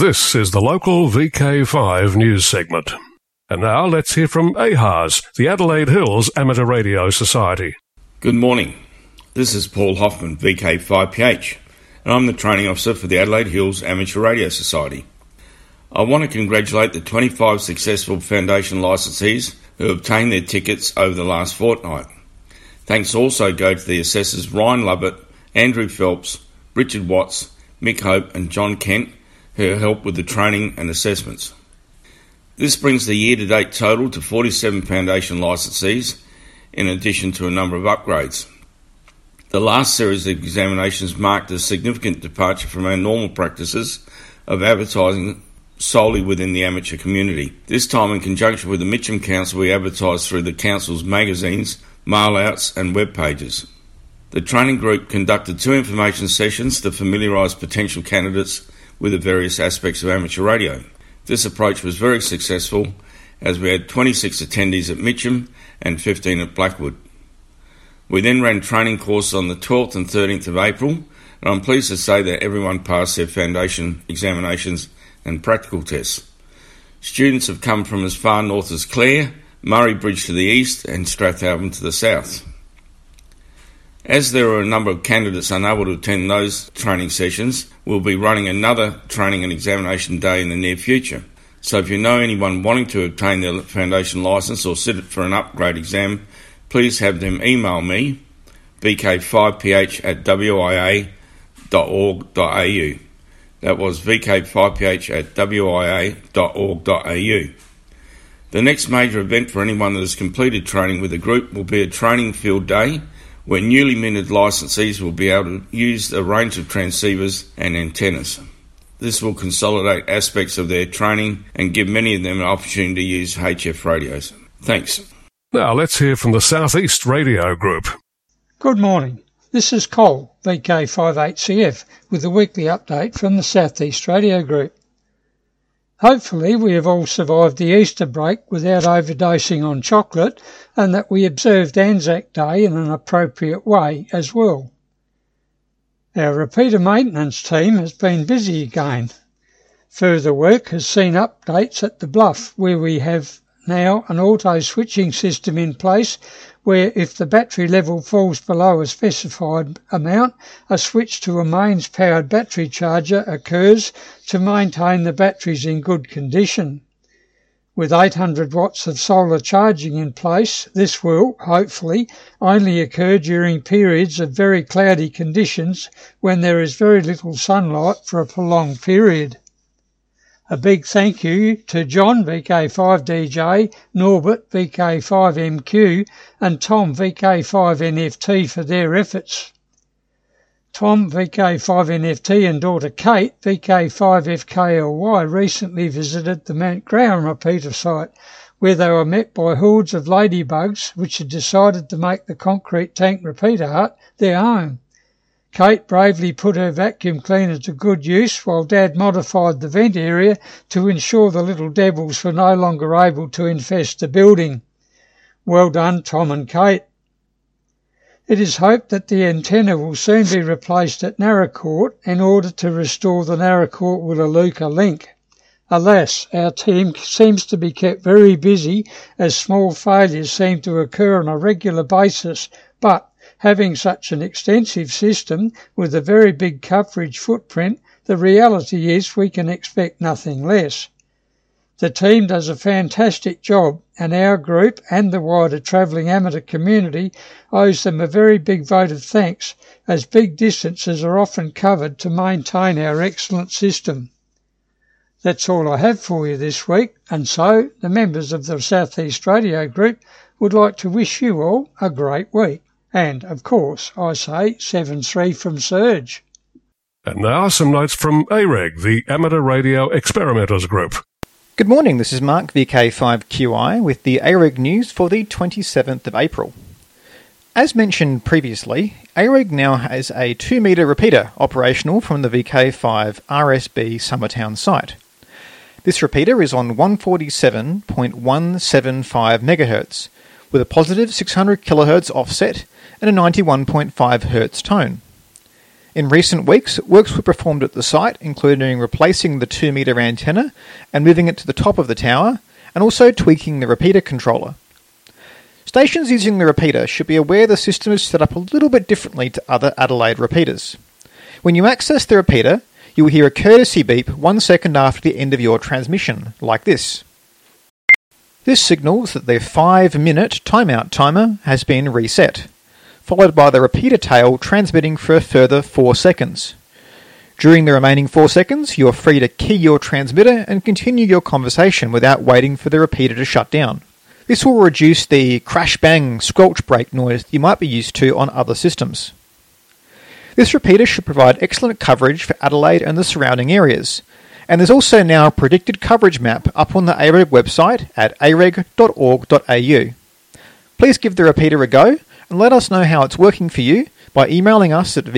This is the local VK5 news segment. And now let's hear from AHAS, the Adelaide Hills Amateur Radio Society. Good morning. This is Paul Hoffman, VK5PH, and I'm the training officer for the Adelaide Hills Amateur Radio Society. I want to congratulate the 25 successful foundation licensees who obtained their tickets over the last fortnight. Thanks also go to the assessors Ryan Lovett, Andrew Phelps, Richard Watts, Mick Hope and John Kent, who helped with the training and assessments. This brings the year-to-date total to 47 foundation licensees, in addition to a number of upgrades. The last series of examinations marked a significant departure from our normal practices of advertising solely within the amateur community. This time, in conjunction with the Mitcham Council, we advertised through the Council's magazines, mail-outs and web pages. The training group conducted 2 information sessions to familiarise potential candidates with the various aspects of amateur radio. This approach was very successful, as we had 26 attendees at Mitcham and 15 at Blackwood. We then ran training courses on the 12th and 13th of April, and I'm pleased to say that everyone passed their foundation examinations and practical tests. Students have come from as far north as Clare, Murray Bridge to the east and Strathalbyn to the south. As there are a number of candidates unable to attend those training sessions, we'll be running another training and examination day in the near future. So if you know anyone wanting to obtain their foundation licence or sit for an upgrade exam, please have them email me, vk5ph@wia.org.au. That was vk5ph@wia.org.au. The next major event for anyone that has completed training with the group will be a training field day, where newly minted licensees will be able to use a range of transceivers and antennas. This will consolidate aspects of their training and give many of them an opportunity to use HF radios. Thanks. Now let's hear from the South East Radio Group. Good morning. This is Cole, VK58CF, with a weekly update from the South East Radio Group. Hopefully we have all survived the Easter break without overdosing on chocolate, and that we observed Anzac Day in an appropriate way as well. Our repeater maintenance team has been busy again. Further work has seen updates at the Bluff, where we have now an auto-switching system in place where if the battery level falls below a specified amount, a switch to a mains-powered battery charger occurs to maintain the batteries in good condition. With 800 watts of solar charging in place, this will, hopefully, only occur during periods of very cloudy conditions when there is very little sunlight for a prolonged period. A big thank you to John, VK5DJ, Norbert, VK5MQ, and Tom, VK5NFT, for their efforts. Tom, VK5NFT, and daughter Kate, VK5FKLY, recently visited the Mount Graham repeater site, where they were met by hordes of ladybugs which had decided to make the concrete tank repeater hut their home. Kate bravely put her vacuum cleaner to good use while Dad modified the vent area to ensure the little devils were no longer able to infest the building. Well done, Tom and Kate. It is hoped that the antenna will soon be replaced at Narracourt in order to restore the Narracourt-Willaluka link. Alas, our team seems to be kept very busy as small failures seem to occur on a regular basis, but having such an extensive system with a very big coverage footprint, the reality is we can expect nothing less. The team does a fantastic job, and our group and the wider travelling amateur community owes them a very big vote of thanks, as big distances are often covered to maintain our excellent system. That's all I have for you this week, and so the members of the South East Radio Group would like to wish you all a great week. And, of course, I say 7-3 from Serge. And now some notes from AREG, the Amateur Radio Experimenters Group. Good morning, this is Mark, VK5QI, with the AREG news for the 27th of April. As mentioned previously, AREG now has a 2-metre repeater operational from the VK5 RSB Summertown site. This repeater is on 147.175 MHz, with a positive 600 kHz offset and a 91.5 Hz tone. In recent weeks, works were performed at the site, including replacing the 2-metre antenna and moving it to the top of the tower, and also tweaking the repeater controller. Stations using the repeater should be aware the system is set up a little bit differently to other Adelaide repeaters. When you access the repeater, you will hear a courtesy beep 1 second after the end of your transmission, like this. This signals that the 5-minute timeout timer has been reset, followed by the repeater tail transmitting for a further 4 seconds. During the remaining 4 seconds, you are free to key your transmitter and continue your conversation without waiting for the repeater to shut down. This will reduce the crash-bang squelch break noise you might be used to on other systems. This repeater should provide excellent coverage for Adelaide and the surrounding areas, and there's also now a predicted coverage map up on the AREG website at areg.org.au. Please give the repeater a go and let us know how it's working for you by emailing us at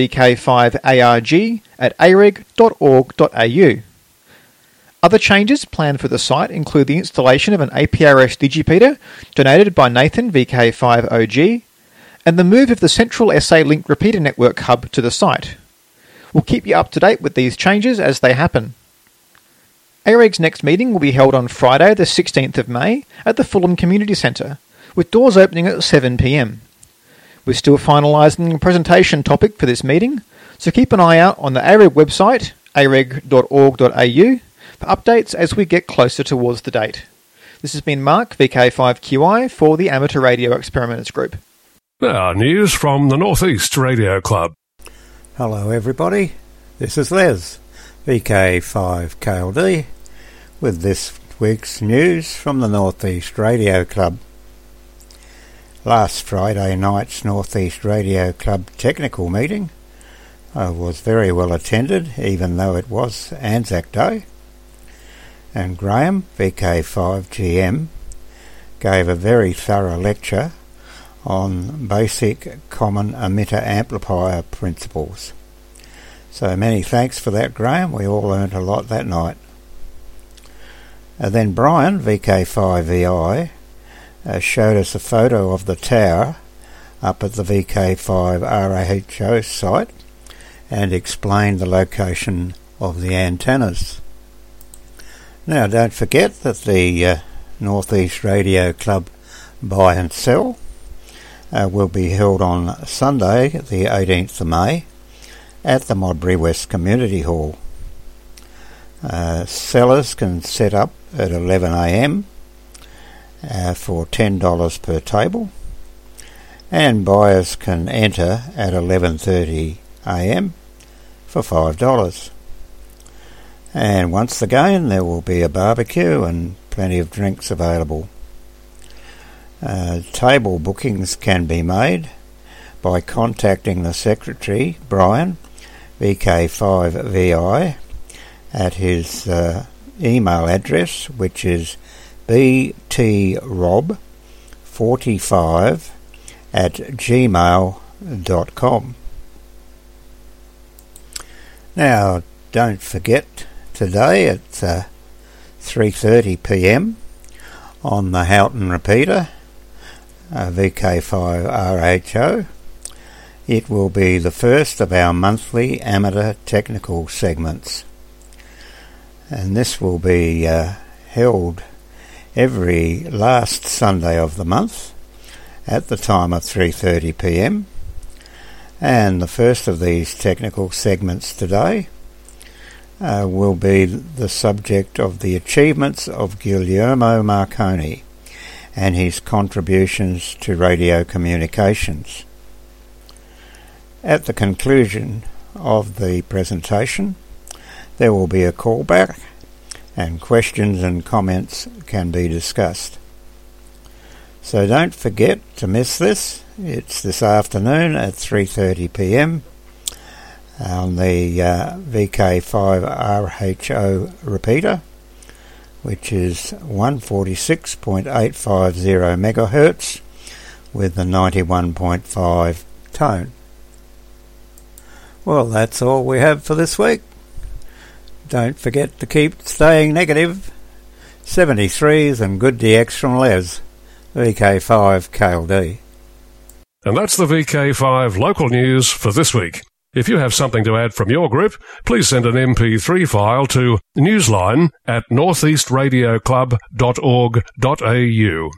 vk5arg@areg.org.au. Other changes planned for the site include the installation of an APRS digipeater donated by Nathan VK5OG and the move of the central SA Link repeater network hub to the site. We'll keep you up to date with these changes as they happen. AREG's next meeting will be held on Friday the 16th of May at the Fulham Community Centre, with doors opening at 7 p.m. We're still finalising the presentation topic for this meeting, so keep an eye out on the AREG website, areg.org.au, for updates as we get closer towards the date. This has been Mark, VK5QI, for the Amateur Radio Experimenters Group. Now, news from the North East Radio Club. Hello everybody, this is Les, VK5KLD, with this week's news from the North East Radio Club. Last Friday night's North East Radio Club technical meeting was very well attended, even though it was Anzac Day. And Graham, VK5GM, gave a very thorough lecture on basic common emitter amplifier principles. So many thanks for that, Graham. We all learned a lot that night. Then Brian, VK5VI, showed us a photo of the tower up at the VK5 RAHO site and explained the location of the antennas. Now, don't forget that the North East Radio Club Buy and Sell will be held on Sunday, the 18th of May, at the Modbury West Community Hall. Sellers can set up at 11 a.m. For $10 per table, and buyers can enter at 11:30 a.m. for $5. And once again, there will be a barbecue and plenty of drinks available. Table bookings can be made by contacting the secretary, Brian, VK5VI, at his email address, which is btrob45@gmail.com. Now, don't forget, today at 3:30 p.m. on the Houghton repeater, VK5RHO, it will be the first of our monthly amateur technical segments. And this will be held every last Sunday of the month at the time of 3:30 p.m. And the first of these technical segments today will be the subject of the achievements of Guglielmo Marconi and his contributions to radio communications. At the conclusion of the presentation, there will be a callback and questions and comments can be discussed. So don't forget to miss this. It's this afternoon at 3:30 p.m. on the VK5RHO repeater, which is 146.850 megahertz with the 91.5 tone. Well, that's all we have for this week. Don't forget to keep staying negative. 73s and good DX from Les, VK5 KLD. And that's the VK5 local news for this week. If you have something to add from your group, please send an MP3 file to newsline@northeastradioclub.org.au.